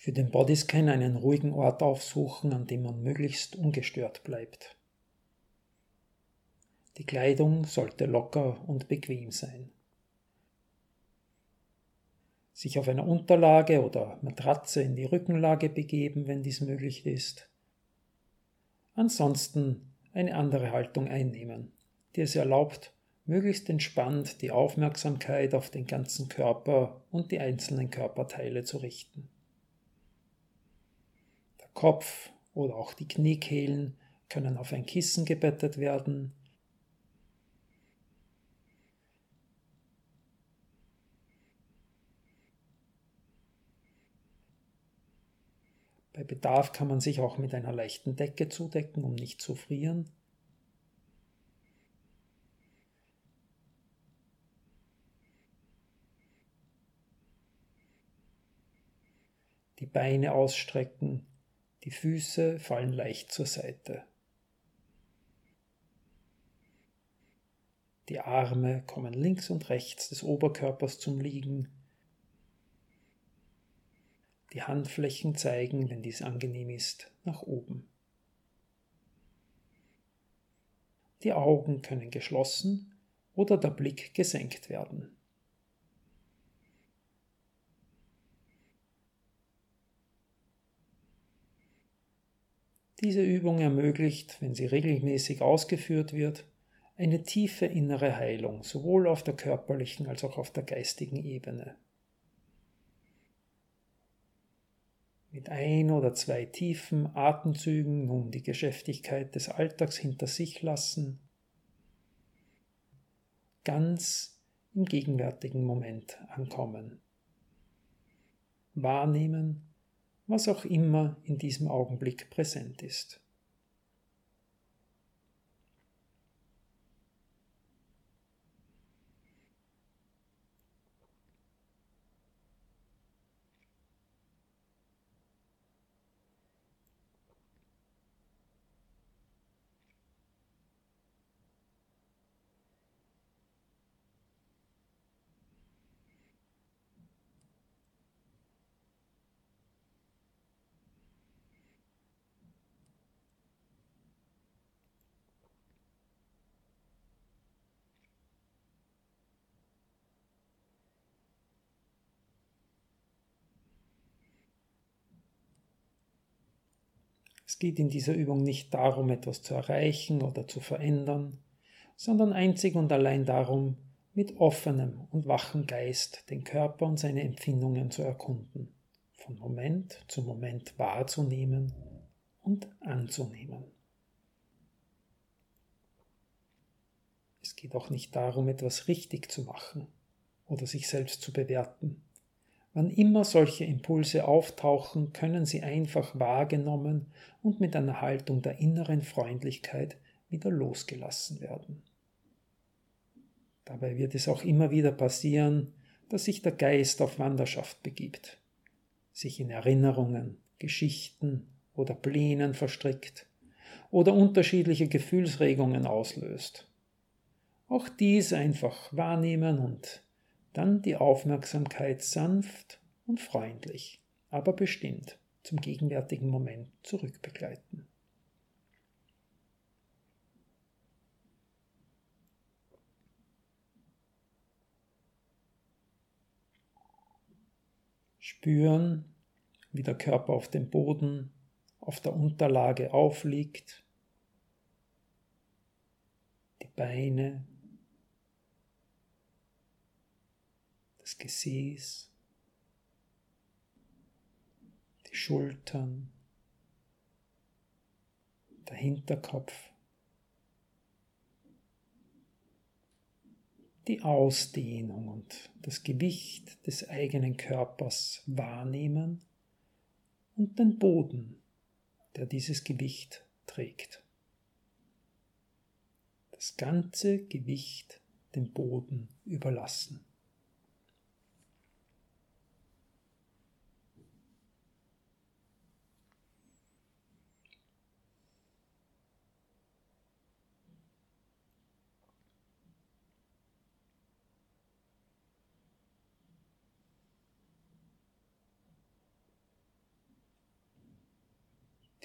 Für den Bodyscan einen ruhigen Ort aufsuchen, an dem man möglichst ungestört bleibt. Die Kleidung sollte locker und bequem sein. Sich auf einer Unterlage oder Matratze in die Rückenlage begeben, wenn dies möglich ist. Ansonsten eine andere Haltung einnehmen, die es erlaubt, möglichst entspannt die Aufmerksamkeit auf den ganzen Körper und die einzelnen Körperteile zu richten. Der Kopf oder auch die Kniekehlen können auf ein Kissen gebettet werden. Bei Bedarf kann man sich auch mit einer leichten Decke zudecken, um nicht zu frieren. Die Beine ausstrecken, die Füße fallen leicht zur Seite. Die Arme kommen links und rechts des Oberkörpers zum Liegen. Die Handflächen zeigen, wenn dies angenehm ist, nach oben. Die Augen können geschlossen oder der Blick gesenkt werden. Diese Übung ermöglicht, wenn sie regelmäßig ausgeführt wird, eine tiefe innere Heilung, sowohl auf der körperlichen als auch auf der geistigen Ebene. Mit 1 oder 2 tiefen Atemzügen nun die Geschäftigkeit des Alltags hinter sich lassen, ganz im gegenwärtigen Moment ankommen. Wahrnehmen, was auch immer in diesem Augenblick präsent ist. Es geht in dieser Übung nicht darum, etwas zu erreichen oder zu verändern, sondern einzig und allein darum, mit offenem und wachem Geist den Körper und seine Empfindungen zu erkunden, von Moment zu Moment wahrzunehmen und anzunehmen. Es geht auch nicht darum, etwas richtig zu machen oder sich selbst zu bewerten. Wann immer solche Impulse auftauchen, können sie einfach wahrgenommen und mit einer Haltung der inneren Freundlichkeit wieder losgelassen werden. Dabei wird es auch immer wieder passieren, dass sich der Geist auf Wanderschaft begibt, sich in Erinnerungen, Geschichten oder Plänen verstrickt oder unterschiedliche Gefühlsregungen auslöst. Auch dies einfach wahrnehmen und dann die Aufmerksamkeit sanft und freundlich, aber bestimmt zum gegenwärtigen Moment zurückbegleiten. Spüren, wie der Körper auf dem Boden, auf der Unterlage aufliegt, die Beine, das Gesäß, die Schultern, der Hinterkopf, die Ausdehnung und das Gewicht des eigenen Körpers wahrnehmen und den Boden, der dieses Gewicht trägt. Das ganze Gewicht dem Boden überlassen.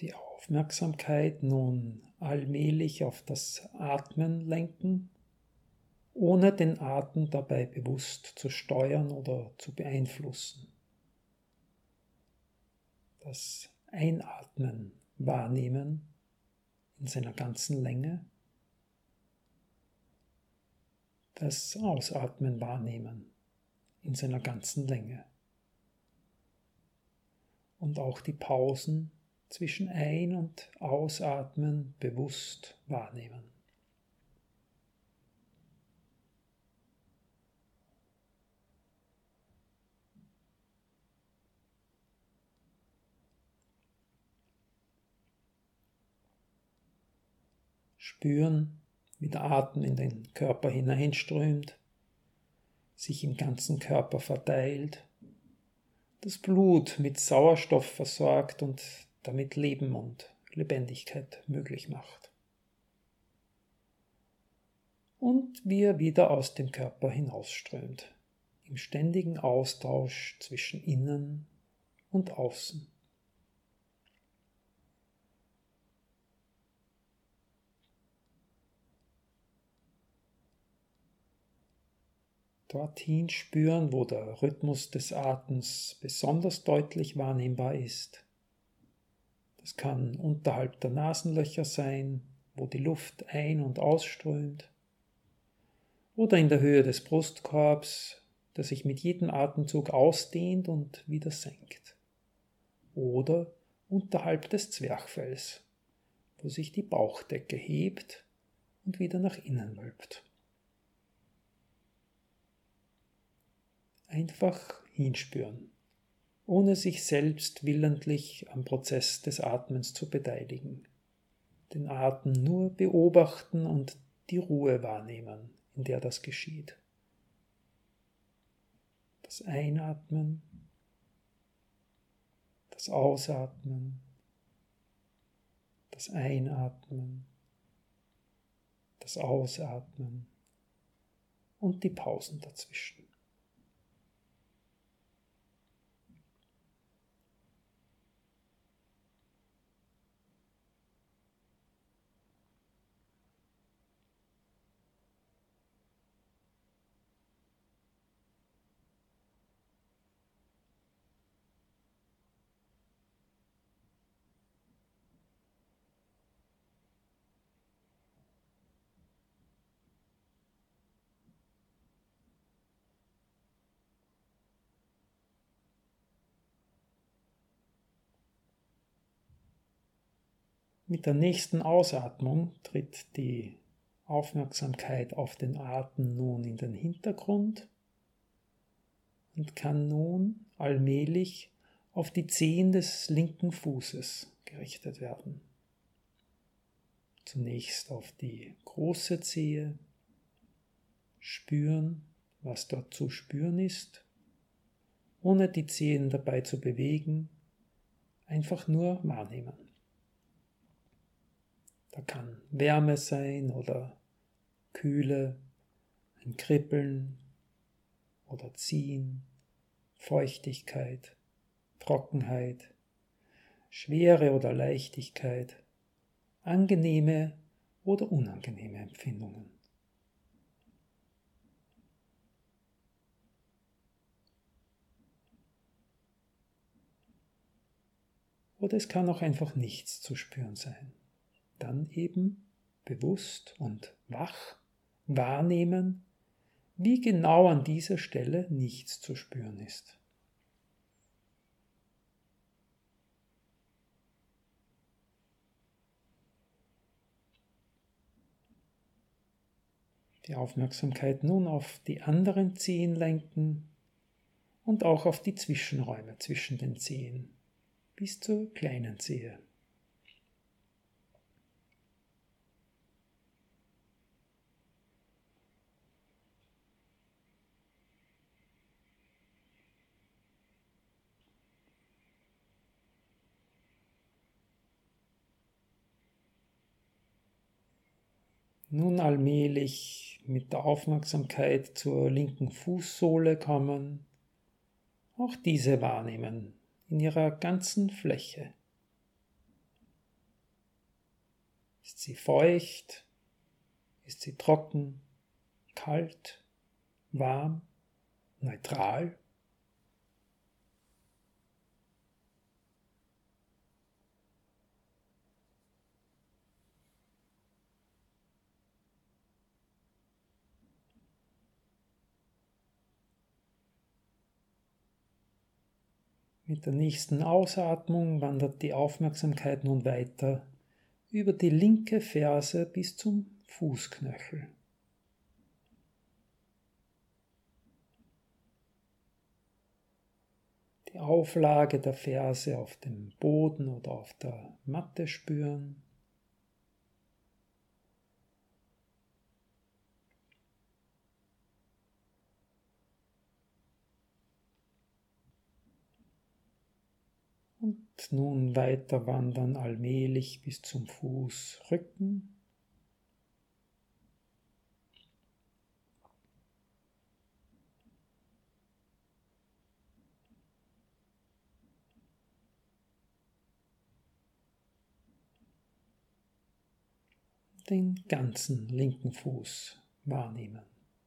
Die Aufmerksamkeit nun allmählich auf das Atmen lenken, ohne den Atem dabei bewusst zu steuern oder zu beeinflussen. Das Einatmen wahrnehmen in seiner ganzen Länge, das Ausatmen wahrnehmen in seiner ganzen Länge und auch die Pausen zwischen Ein- und Ausatmen bewusst wahrnehmen. Spüren, wie der Atem in den Körper hineinströmt, sich im ganzen Körper verteilt, das Blut mit Sauerstoff versorgt und damit Leben und Lebendigkeit möglich macht. Und wie er wieder aus dem Körper hinausströmt, im ständigen Austausch zwischen Innen und Außen. Dorthin spüren, wo der Rhythmus des Atems besonders deutlich wahrnehmbar ist. Das kann unterhalb der Nasenlöcher sein, wo die Luft ein- und ausströmt, oder in der Höhe des Brustkorbs, der sich mit jedem Atemzug ausdehnt und wieder senkt. Oder unterhalb des Zwerchfells, wo sich die Bauchdecke hebt und wieder nach innen wölbt. Einfach hinspüren, ohne sich selbst willentlich am Prozess des Atmens zu beteiligen. Den Atem nur beobachten und die Ruhe wahrnehmen, in der das geschieht. Das Einatmen, das Ausatmen, das Einatmen, das Ausatmen und die Pausen dazwischen. Mit der nächsten Ausatmung tritt die Aufmerksamkeit auf den Atem nun in den Hintergrund und kann nun allmählich auf die Zehen des linken Fußes gerichtet werden. Zunächst auf die große Zehe, spüren, was dort zu spüren ist, ohne die Zehen dabei zu bewegen, einfach nur wahrnehmen. Da kann Wärme sein oder Kühle, ein Kribbeln oder Ziehen, Feuchtigkeit, Trockenheit, Schwere oder Leichtigkeit, angenehme oder unangenehme Empfindungen. Oder es kann auch einfach nichts zu spüren sein. Dann eben bewusst und wach wahrnehmen, wie genau an dieser Stelle nichts zu spüren ist. Die Aufmerksamkeit nun auf die anderen Zehen lenken und auch auf die Zwischenräume zwischen den Zehen bis zur kleinen Zehe. Nun allmählich mit der Aufmerksamkeit zur linken Fußsohle kommen, auch diese wahrnehmen in ihrer ganzen Fläche. Ist sie feucht? Ist sie trocken? Kalt? Warm? Neutral? Mit der nächsten Ausatmung wandert die Aufmerksamkeit nun weiter über die linke Ferse bis zum Fußknöchel. Die Auflage der Ferse auf dem Boden oder auf der Matte spüren. Und nun weiter wandern allmählich bis zum Fußrücken. Den ganzen linken Fuß wahrnehmen.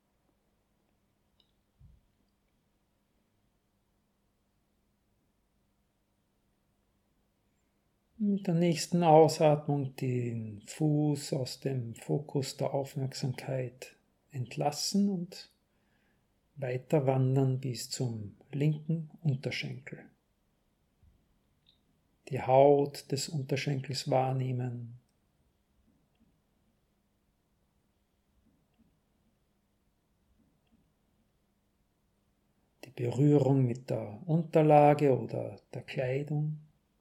Mit der nächsten Ausatmung den Fuß aus dem Fokus der Aufmerksamkeit entlassen und weiter wandern bis zum linken Unterschenkel. Die Haut des Unterschenkels wahrnehmen. Die Berührung mit der Unterlage oder der Kleidung.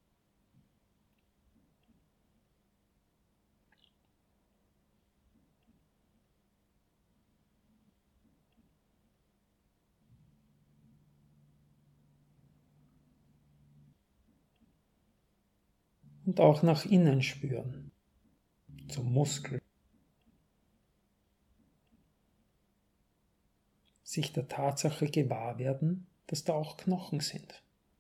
Und auch nach innen spüren, zum Muskel. Sich der Tatsache gewahr werden, dass da auch Knochen sind.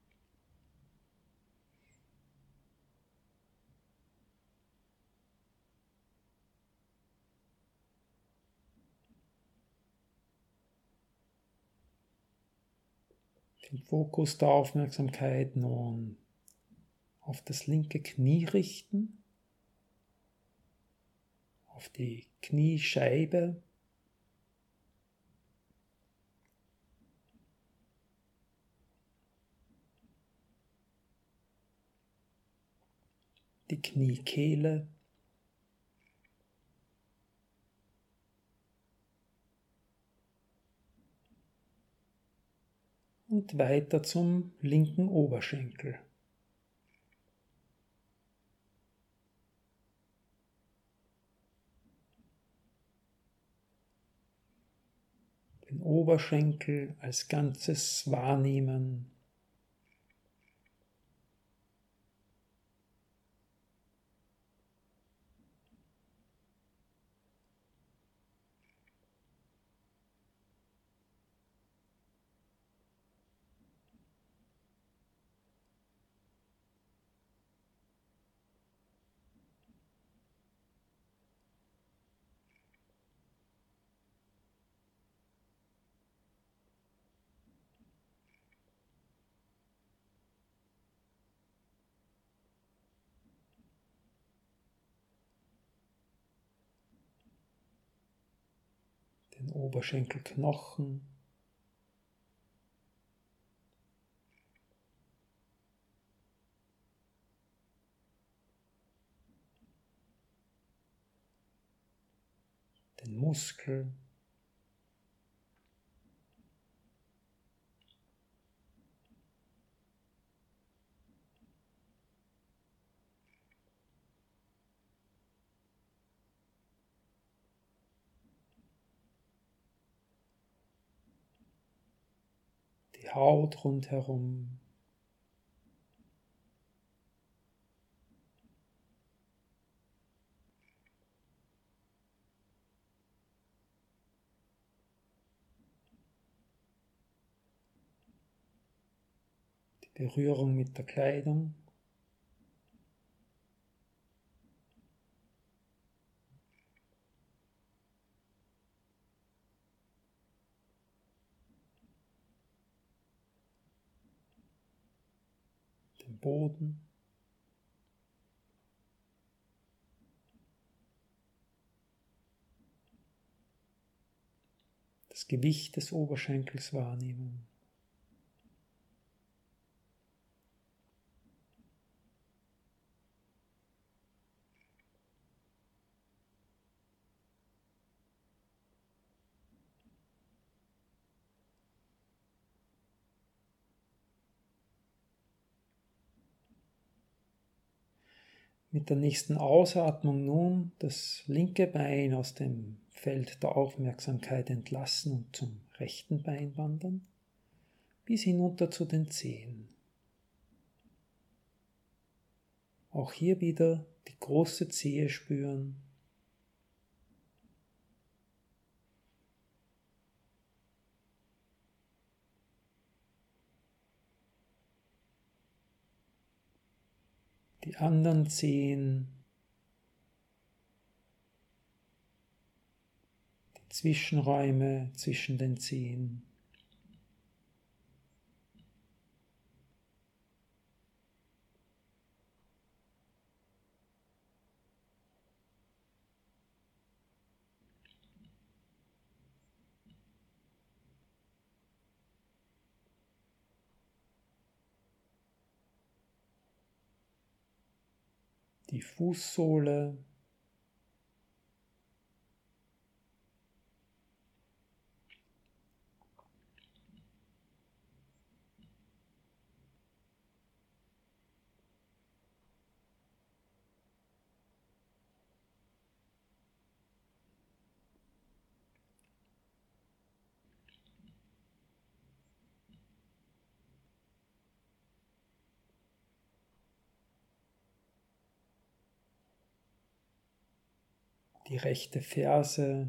Den Fokus der Aufmerksamkeit nun auf das linke Knie richten, auf die Kniescheibe. Die Kniekehle. Und weiter zum linken Oberschenkel. Den Oberschenkel als Ganzes wahrnehmen. Den Oberschenkelknochen. Den Muskel. Die Haut rundherum. Die Berührung mit der Kleidung. den Boden. Das Gewicht des Oberschenkels wahrnehmen. Mit der nächsten Ausatmung nun das linke Bein aus dem Feld der Aufmerksamkeit entlassen und zum rechten Bein wandern, bis hinunter zu den Zehen. Auch hier wieder die große Zehe spüren. Die anderen Zehen, die Zwischenräume zwischen den Zehen. Die Fußsohle, die rechte Ferse,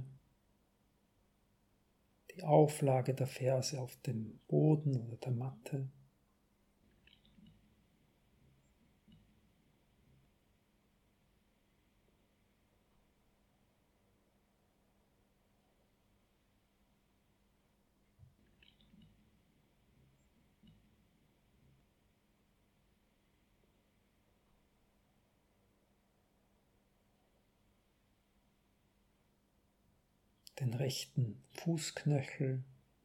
die Auflage der Ferse auf dem Boden oder der Matte. Den rechten Fußknöchel,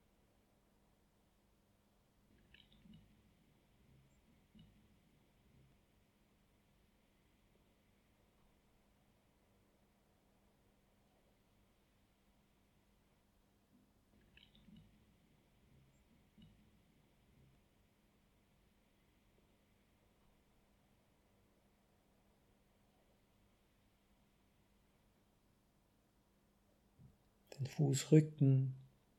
den Fußrücken,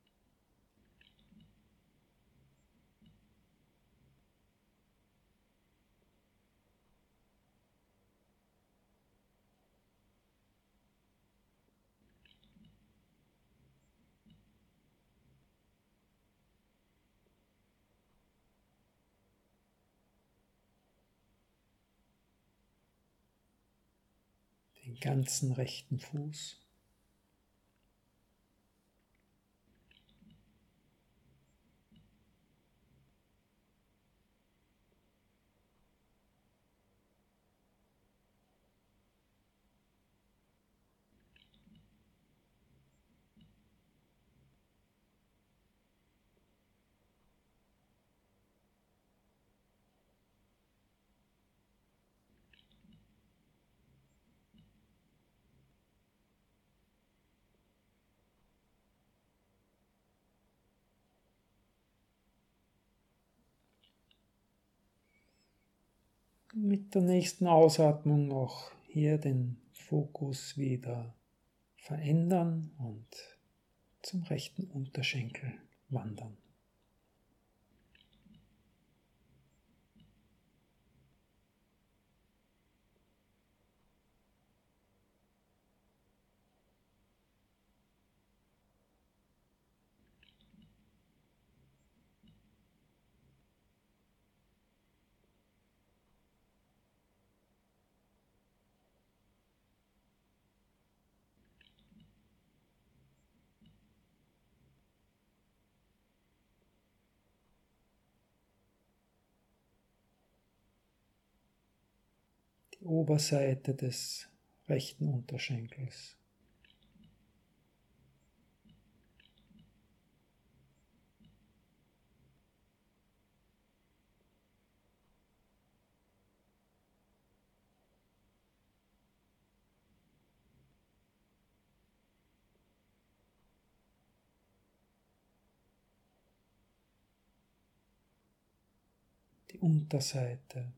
den ganzen rechten Fuß. Mit der nächsten Ausatmung auch hier den Fokus wieder verändern und zum rechten Unterschenkel wandern. die Oberseite des rechten Unterschenkels. Die Unterseite.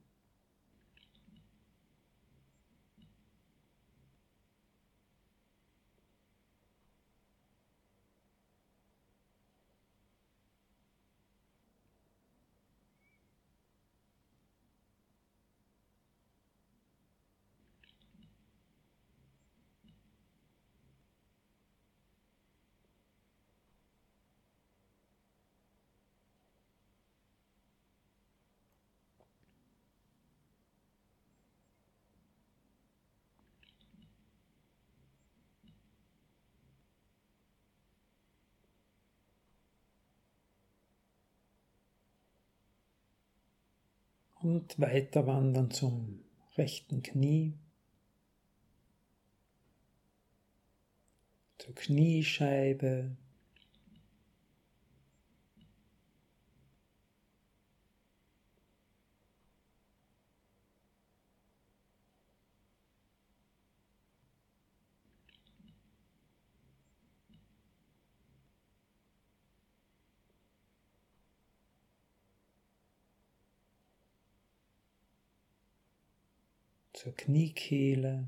Und weiter wandern zum rechten Knie, zur Kniescheibe, zur Kniekehle,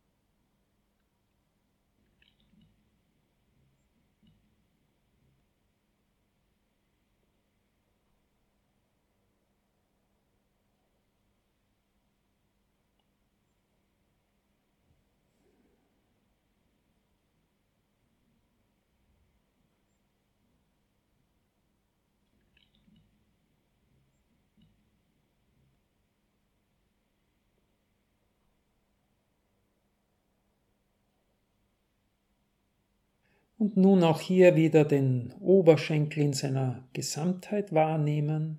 und nun auch hier wieder den Oberschenkel in seiner Gesamtheit wahrnehmen.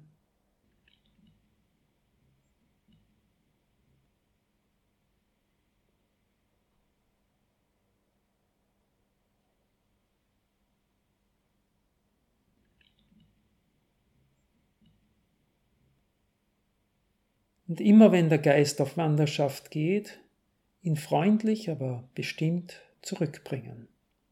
Und immer wenn der Geist auf Wanderschaft geht, ihn freundlich, aber bestimmt zurückbringen.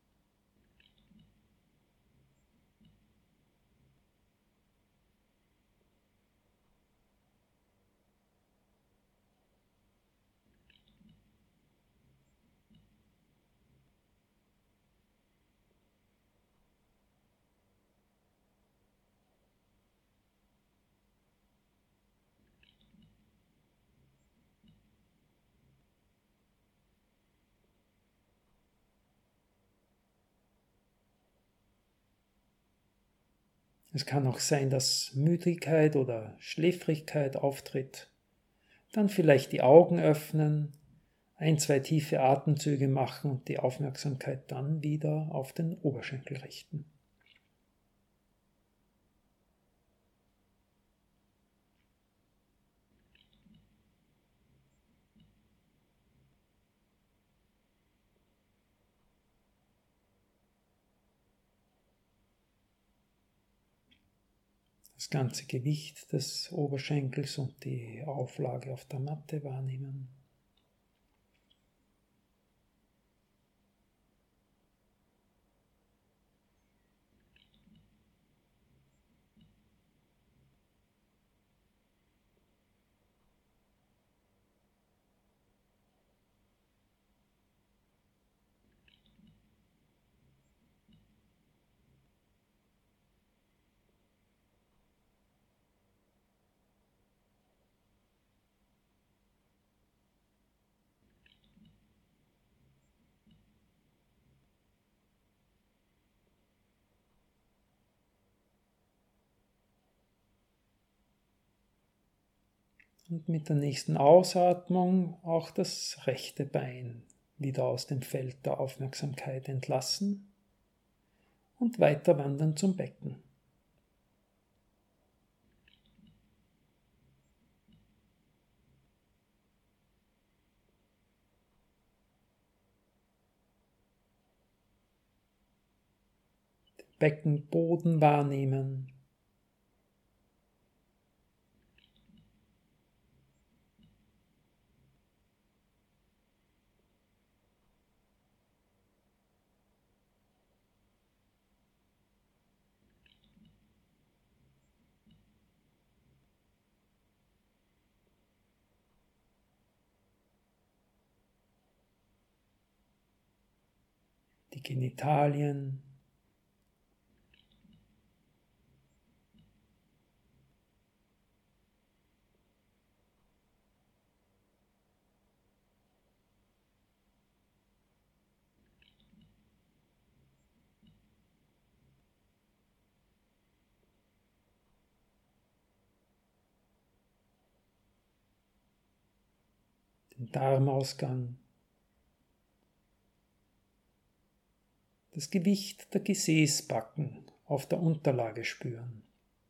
Es kann auch sein, dass Müdigkeit oder Schläfrigkeit auftritt. Dann vielleicht die Augen öffnen, 1, 2 tiefe Atemzüge machen und die Aufmerksamkeit dann wieder auf den Oberschenkel richten. Das ganze Gewicht des Oberschenkels und die Auflage auf der Matte wahrnehmen. Und mit der nächsten Ausatmung auch das rechte Bein wieder aus dem Feld der Aufmerksamkeit entlassen und weiter wandern zum Becken. Beckenboden wahrnehmen. Die Genitalien, den Darmausgang, das Gewicht der Gesäßbacken auf der Unterlage spüren.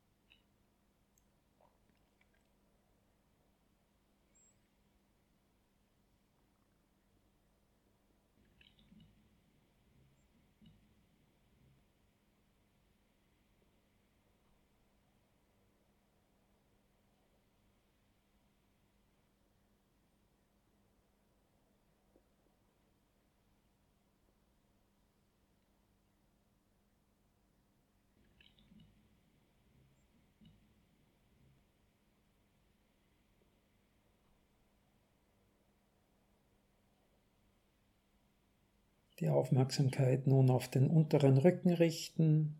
Die Aufmerksamkeit nun auf den unteren Rücken richten.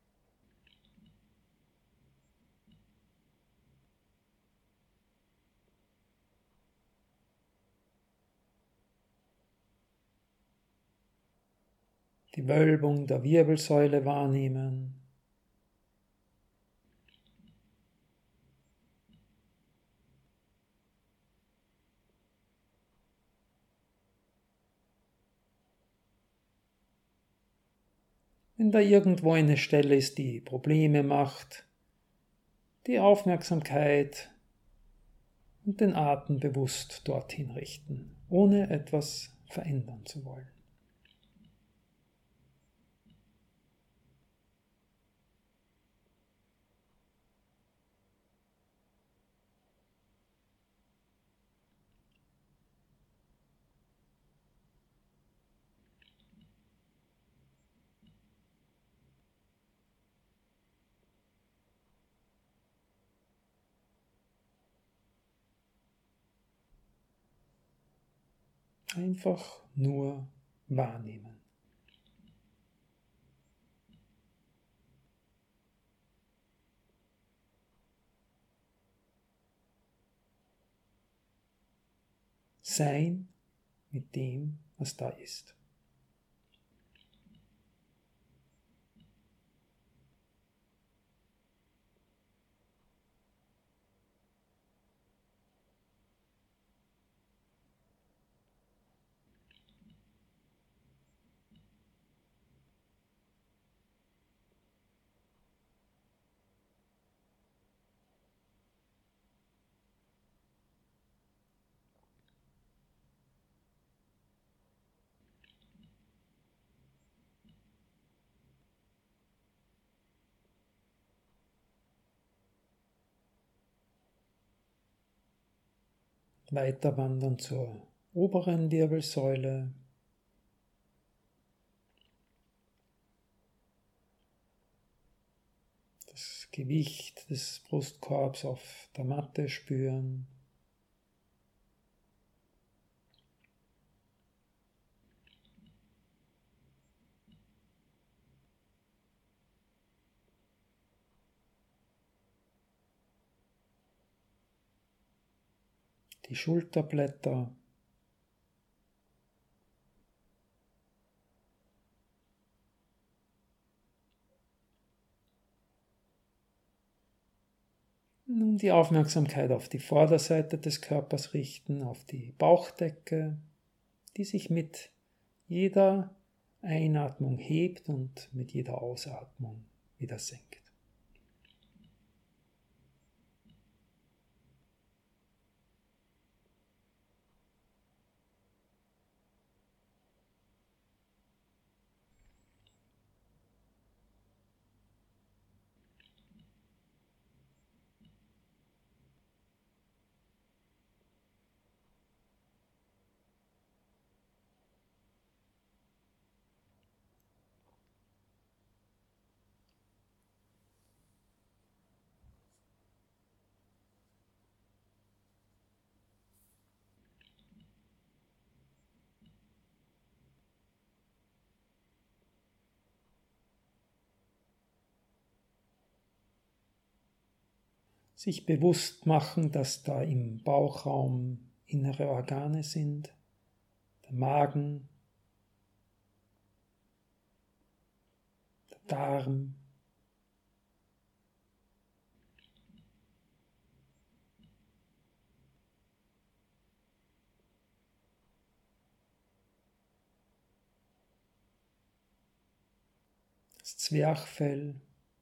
Die Wölbung der Wirbelsäule wahrnehmen. Wenn da irgendwo eine Stelle ist, die Probleme macht, die Aufmerksamkeit und den Atem bewusst dorthin richten, ohne etwas verändern zu wollen. Einfach nur wahrnehmen. Sein mit dem, was da ist. Weiter wandern zur oberen Wirbelsäule. Das Gewicht des Brustkorbs auf der Matte spüren. Die Schulterblätter. Nun die Aufmerksamkeit auf die Vorderseite des Körpers richten, auf die Bauchdecke, die sich mit jeder Einatmung hebt und mit jeder Ausatmung wieder senkt. sich bewusst machen, dass da im Bauchraum innere Organe sind, der Magen, der Darm, das Zwerchfell,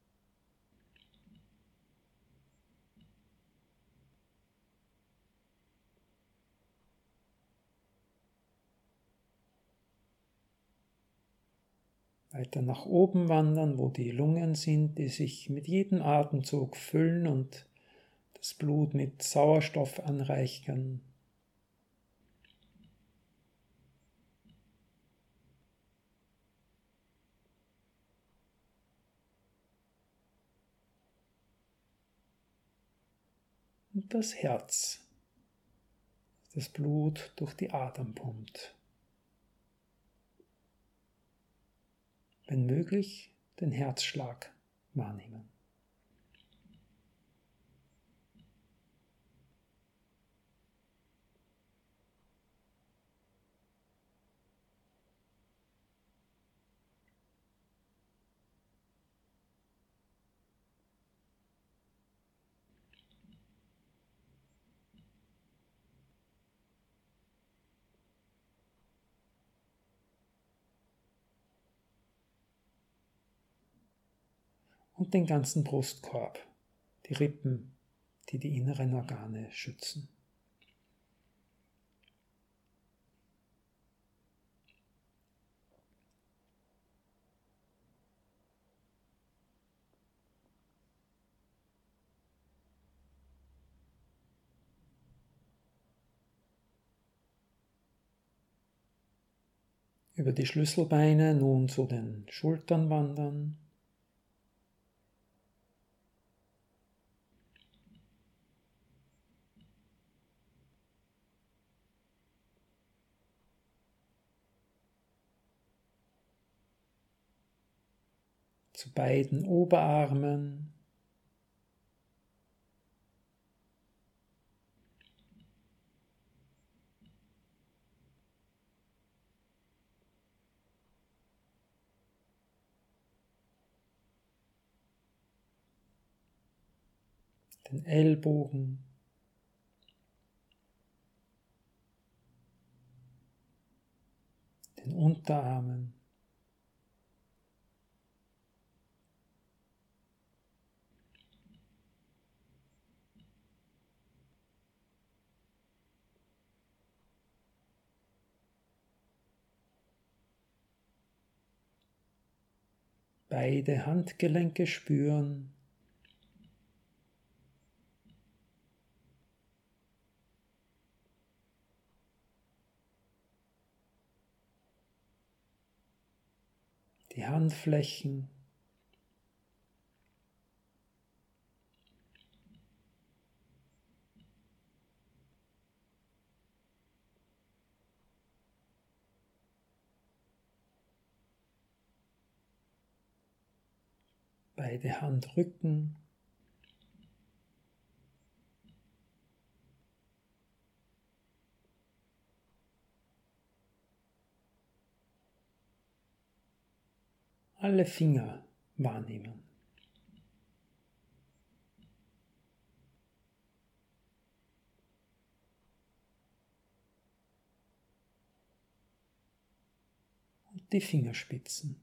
weiter nach oben wandern, wo die Lungen sind, die sich mit jedem Atemzug füllen und das Blut mit Sauerstoff anreichern. Und das Herz, das Blut durch die Adern pumpt. Wenn möglich, den Herzschlag wahrnehmen. Und den ganzen Brustkorb, die Rippen, die die inneren Organe schützen. Über die Schlüsselbeine nun zu den Schultern wandern. Zu beiden Oberarmen. Den Ellbogen. Den Unterarmen. Beide Handgelenke spüren. Die Handflächen. Beide Handrücken. Alle Finger wahrnehmen. Und die Fingerspitzen.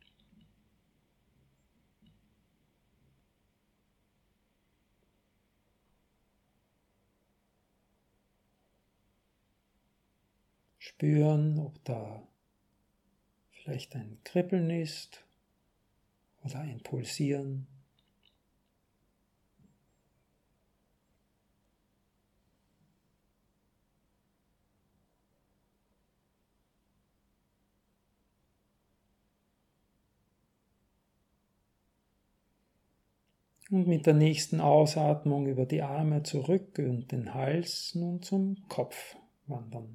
Spüren, ob da vielleicht ein Kribbeln ist oder ein Pulsieren. Und mit der nächsten Ausatmung über die Arme zurück und den Hals nun zum Kopf wandern.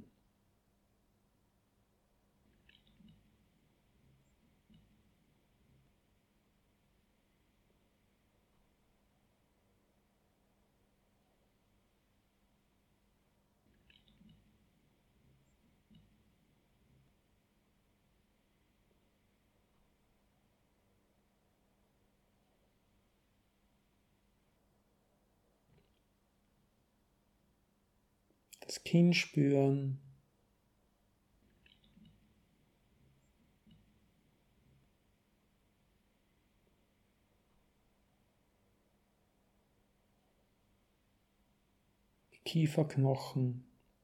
das Kinn spüren. Die Kieferknochen.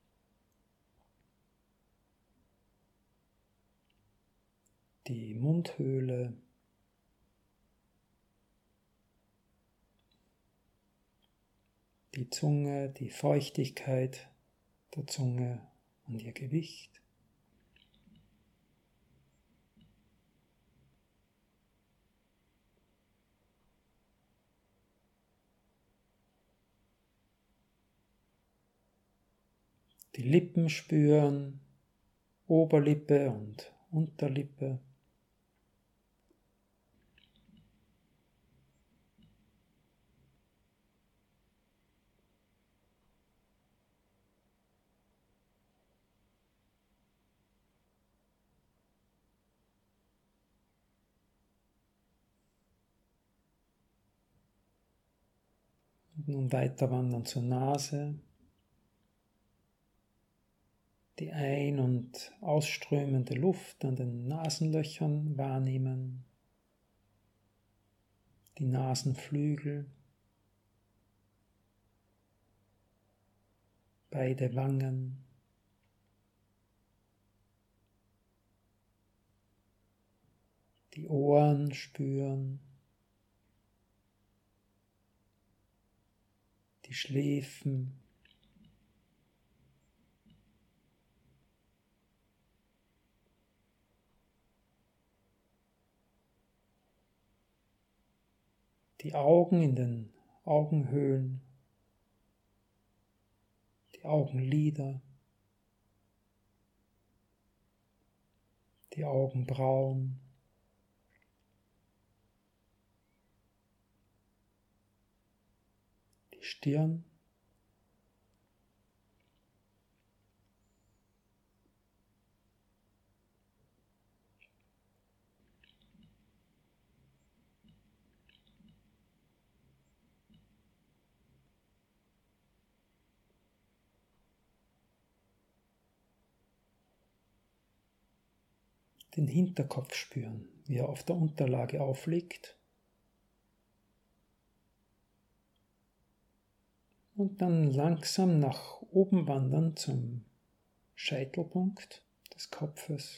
Die Mundhöhle. Die Zunge, die Feuchtigkeit der Zunge und ihr Gewicht. Die Lippen spüren, Oberlippe und Unterlippe. Und nun weiter wandern zur Nase. Die ein- und ausströmende Luft an den Nasenlöchern wahrnehmen. Die Nasenflügel. Beide Wangen. Die Ohren spüren. Die Schläfen. Die Augen in den Augenhöhlen. Die Augenlider. Die Augenbrauen. Die Stirn. Den Hinterkopf spüren, wie er auf der Unterlage aufliegt. Und dann langsam nach oben wandern zum Scheitelpunkt des Kopfes.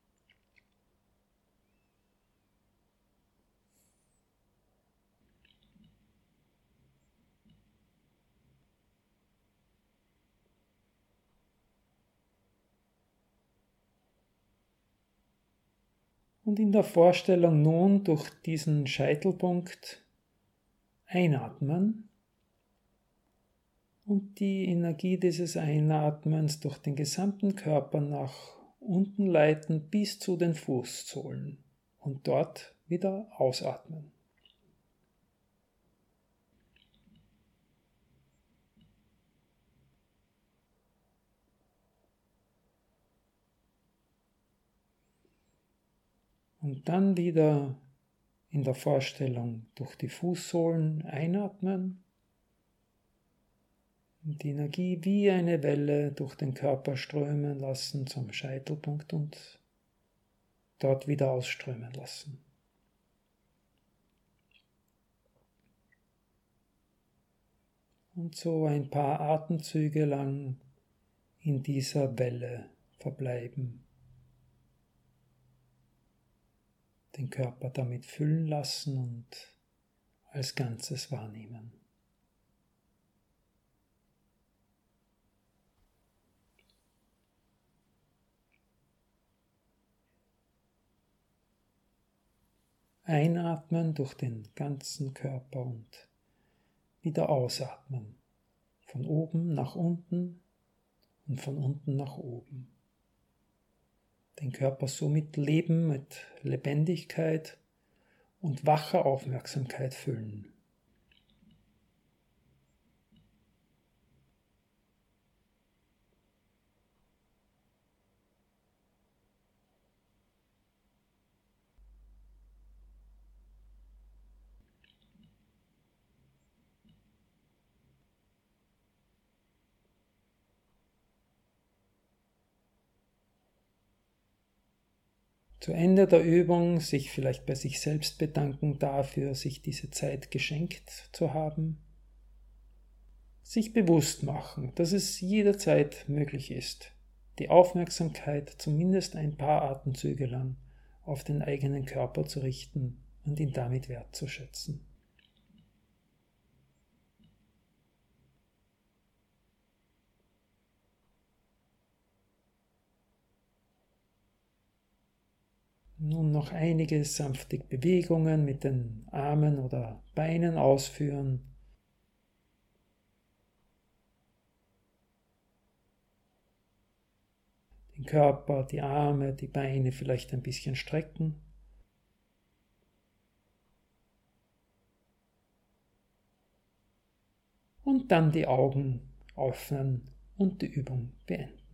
Und in der Vorstellung nun durch diesen Scheitelpunkt einatmen und die Energie dieses Einatmens durch den gesamten Körper nach unten leiten bis zu den Fußsohlen und dort wieder ausatmen. Und dann wieder in der Vorstellung durch die Fußsohlen einatmen und die Energie wie eine Welle durch den Körper strömen lassen zum Scheitelpunkt und dort wieder ausströmen lassen. Und so ein paar Atemzüge lang in dieser Welle verbleiben. Den Körper damit füllen lassen und als Ganzes wahrnehmen. Einatmen durch den ganzen Körper und wieder ausatmen. Von oben nach unten und von unten nach oben. Den Körper so mit Leben, mit Lebendigkeit und wacher Aufmerksamkeit füllen. Zu Ende der Übung sich vielleicht bei sich selbst bedanken dafür, sich diese Zeit geschenkt zu haben. Sich bewusst machen, dass es jederzeit möglich ist, die Aufmerksamkeit zumindest ein paar Atemzüge lang auf den eigenen Körper zu richten und ihn damit wertzuschätzen. Nun noch einige sanfte Bewegungen mit den Armen oder Beinen ausführen. Den Körper, die Arme, die Beine vielleicht ein bisschen strecken. Und dann die Augen öffnen und die Übung beenden.